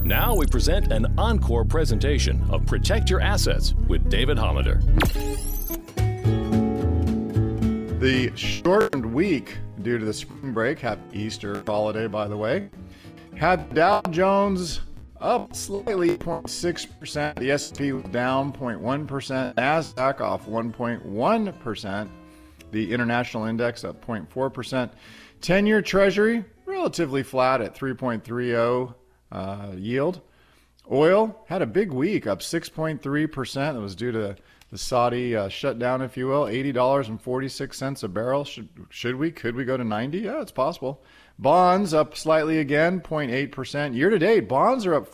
Now we present an encore presentation of Protect Your Assets with David Hollander. The shortened week due to the spring break, happy Easter holiday, by the way, had Dow Jones up slightly 0.6%. The S&P was down 0.1%. NASDAQ off 1.1%. The international index up 0.4%. 10-year Treasury relatively flat at 3.30 yield. Oil had a big week, up 6.3%. It was due to the Saudi shutdown, if you will. $80.46 a barrel. Could we go to 90? Yeah, it's possible. Bonds up slightly again, 0.8%. Year to date, bonds are up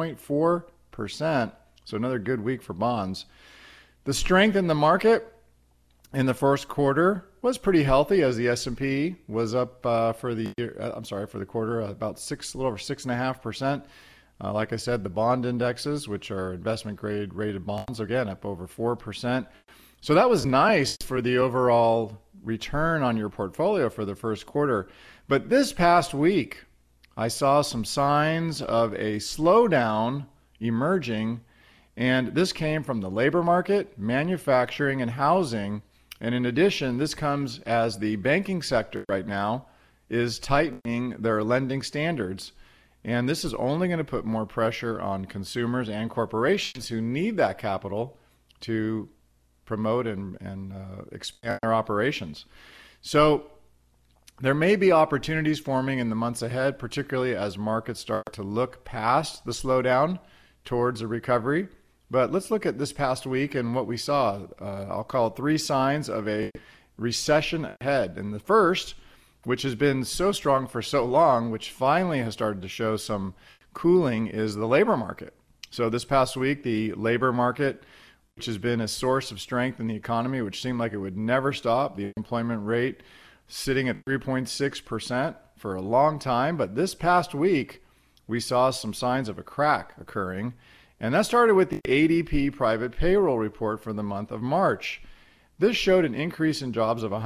4.4%. So another good week for bonds. The strength in the market in the first quarter was pretty healthy, as the S&P was up for the quarter about a little over 6.5%. Like I said, the bond indexes, which are investment grade rated bonds, again up over 4%. So that was nice for the overall return on your portfolio for the first quarter. But this past week, I saw some signs of a slowdown emerging, and this came from the labor market, manufacturing, and housing. And in addition, this comes as the banking sector right now is tightening their lending standards. And this is only going to put more pressure on consumers and corporations who need that capital to promote and expand their operations. So there may be opportunities forming in the months ahead, particularly as markets start to look past the slowdown towards a recovery. But let's look at this past week and what we saw. I'll call it 3 signs of a recession ahead. And the first, which has been so strong for so long, which finally has started to show some cooling, is the labor market. So this past week, the labor market, which has been a source of strength in the economy, which seemed like it would never stop, the employment rate sitting at 3.6% for a long time. But this past week, we saw some signs of a crack occurring. And that started with the ADP private payroll report for the month of March. This showed an increase in jobs of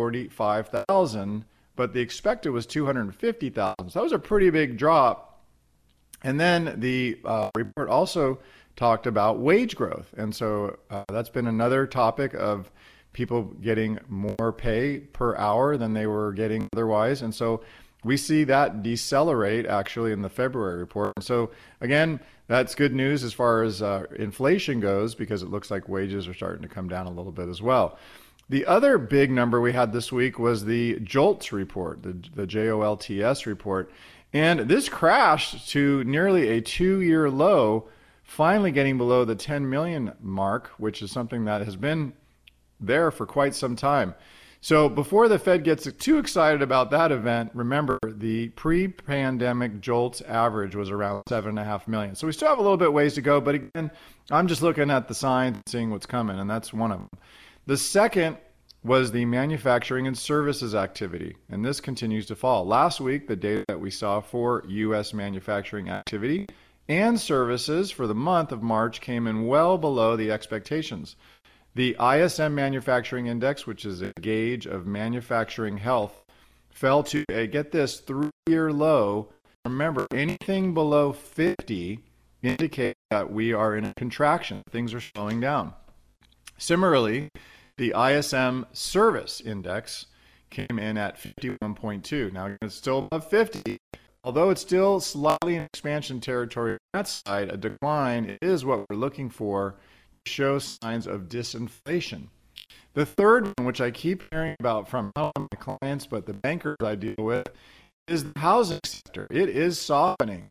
145,000, but the expected was 250,000. So that was a pretty big drop. And then the report also talked about wage growth. And so that's been another topic of people getting more pay per hour than they were getting otherwise. And so we see that decelerate actually in the February report. So again, that's good news as far as inflation goes, because it looks like wages are starting to come down a little bit as well. The other big number we had this week was the JOLTS report, the JOLTS report. And this crashed to nearly a 2-year low, finally getting below the 10 million mark, which is something that has been there for quite some time. So before the Fed gets too excited about that event, remember the pre-pandemic JOLTS average was around 7.5 million. So we still have a little bit ways to go, but again, I'm just looking at the signs, seeing what's coming, and that's one of them. The second was the manufacturing and services activity, and this continues to fall. Last week, the data that we saw for U.S. manufacturing activity and services for the month of March came in well below the expectations. The ISM Manufacturing Index, which is a gauge of manufacturing health, fell to a, get this, 3-year low. Remember, anything below 50 indicates that we are in a contraction. Things are slowing down. Similarly, the ISM Service Index came in at 51.2. Now, it's still above 50. Although it's still slightly in expansion territory on that side, a decline is what we're looking for. Show signs of disinflation. The third one, which I keep hearing about from not only my clients but the bankers I deal with, is the housing sector. It is softening.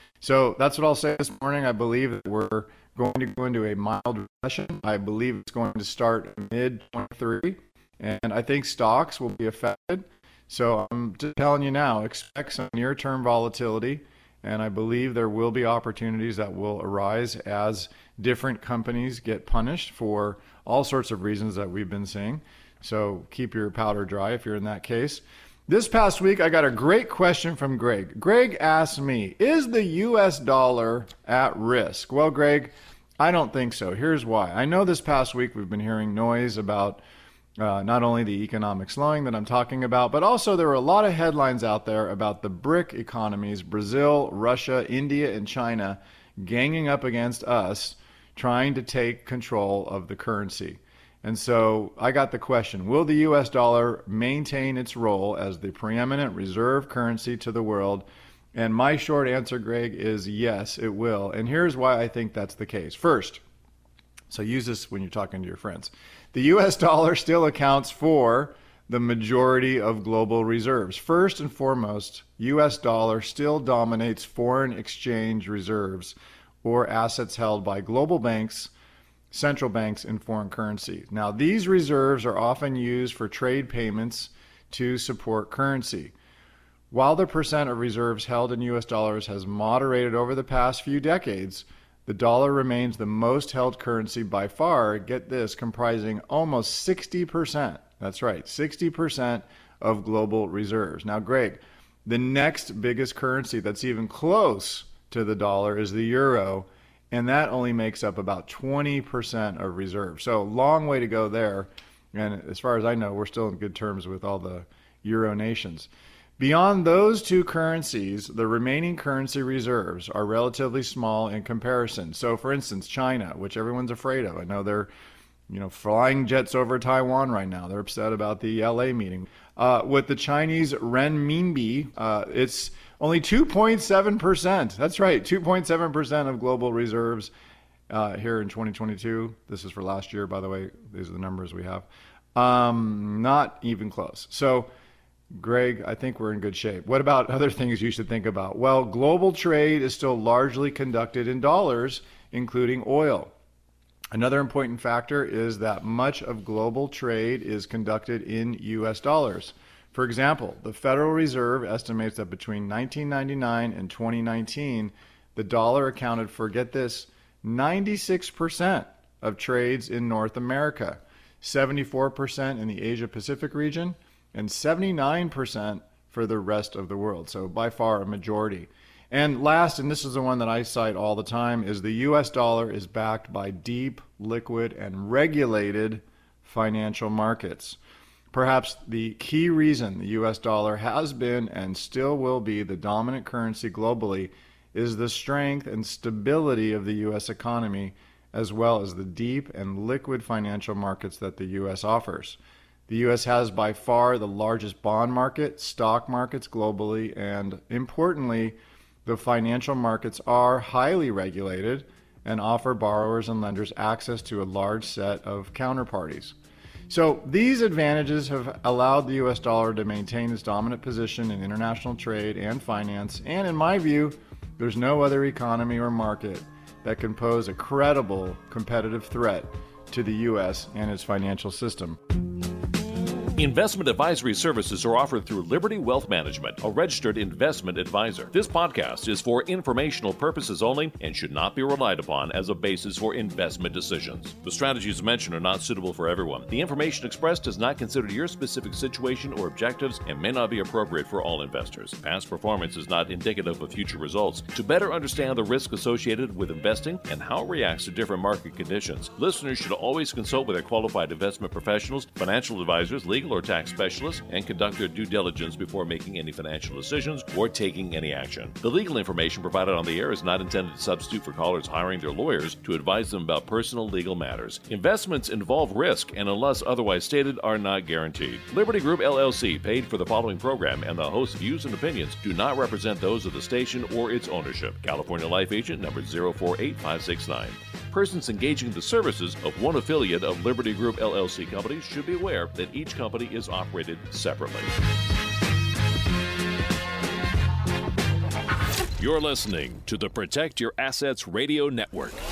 So that's what I'll say this morning. I believe that we're going to go into a mild recession. I believe it's going to start mid-23, and I think stocks will be affected. So I'm just telling you now, expect some near-term volatility. And I believe there will be opportunities that will arise as different companies get punished for all sorts of reasons that we've been seeing. So keep your powder dry if you're in that case. This past week, I got a great question from Greg. Greg asked me, is the US dollar at risk? Well, Greg, I don't think so. Here's why. I know this past week we've been hearing noise about not only the economic slowing that I'm talking about, but also there were a lot of headlines out there about the BRIC economies, Brazil, Russia, India, and China, ganging up against us, trying to take control of the currency. And so I got the question, will the US dollar maintain its role as the preeminent reserve currency to the world? And my short answer, Greg, is yes, it will. And here's why I think that's the case. First, so use this when you're talking to your friends. The US dollar still accounts for the majority of global reserves. First and foremost, US dollar still dominates foreign exchange reserves or assets held by global banks, central banks in foreign currency. Now, these reserves are often used for trade payments to support currency. While the percent of reserves held in US dollars has moderated over the past few decades, the dollar remains the most held currency by far, get this, comprising almost 60%. That's right, 60% of global reserves. Now, Greg, the next biggest currency that's even close to the dollar is the euro, and that only makes up about 20% of reserves. So, long way to go there. And as far as I know, we're still in good terms with all the euro nations. Beyond those two currencies, the remaining currency reserves are relatively small in comparison. So, for instance, China, which everyone's afraid of. I know they're, flying jets over Taiwan right now. They're upset about the LA meeting. With the Chinese renminbi, it's only 2.7%. That's right, 2.7% of global reserves here in 2022. This is for last year, by the way. These are the numbers we have. Not even close. So, Greg, I think we're in good shape. What about other things you should think about? Well, global trade is still largely conducted in dollars, including oil. Another important factor is that much of global trade is conducted in US dollars. For example, the Federal Reserve estimates that between 1999 and 2019, the dollar accounted for, get this, 96% of trades in North America, 74% in the Asia-Pacific region, and 79% for the rest of the world. So by far a majority. And last, and this is the one that I cite all the time, is the US dollar is backed by deep, liquid, and regulated financial markets. Perhaps the key reason the US dollar has been and still will be the dominant currency globally is the strength and stability of the US economy, as well as the deep and liquid financial markets that the US offers. The U.S. has by far the largest bond market, stock markets globally, and importantly, the financial markets are highly regulated and offer borrowers and lenders access to a large set of counterparties. So these advantages have allowed the U.S. dollar to maintain its dominant position in international trade and finance, and in my view, there's no other economy or market that can pose a credible competitive threat to the U.S. and its financial system. Investment advisory services are offered through Liberty Wealth Management, a registered investment advisor. This podcast is for informational purposes only and should not be relied upon as a basis for investment decisions. The strategies mentioned are not suitable for everyone. The information expressed does not consider your specific situation or objectives and may not be appropriate for all investors. Past performance is not indicative of future results. To better understand the risk associated with investing and how it reacts to different market conditions, listeners should always consult with their qualified investment professionals, financial advisors, legal or tax specialists, and conduct their due diligence before making any financial decisions or taking any action. The legal information provided on the air is not intended to substitute for callers hiring their lawyers to advise them about personal legal matters. Investments involve risk and, unless otherwise stated, are not guaranteed. Liberty Group LLC paid for the following program, and the host's views and opinions do not represent those of the station or its ownership. California Life Agent number 048569. Persons engaging the services of one affiliate of Liberty Group LLC companies should be aware that each company is operated separately. You're listening to the Protect Your Assets Radio Network.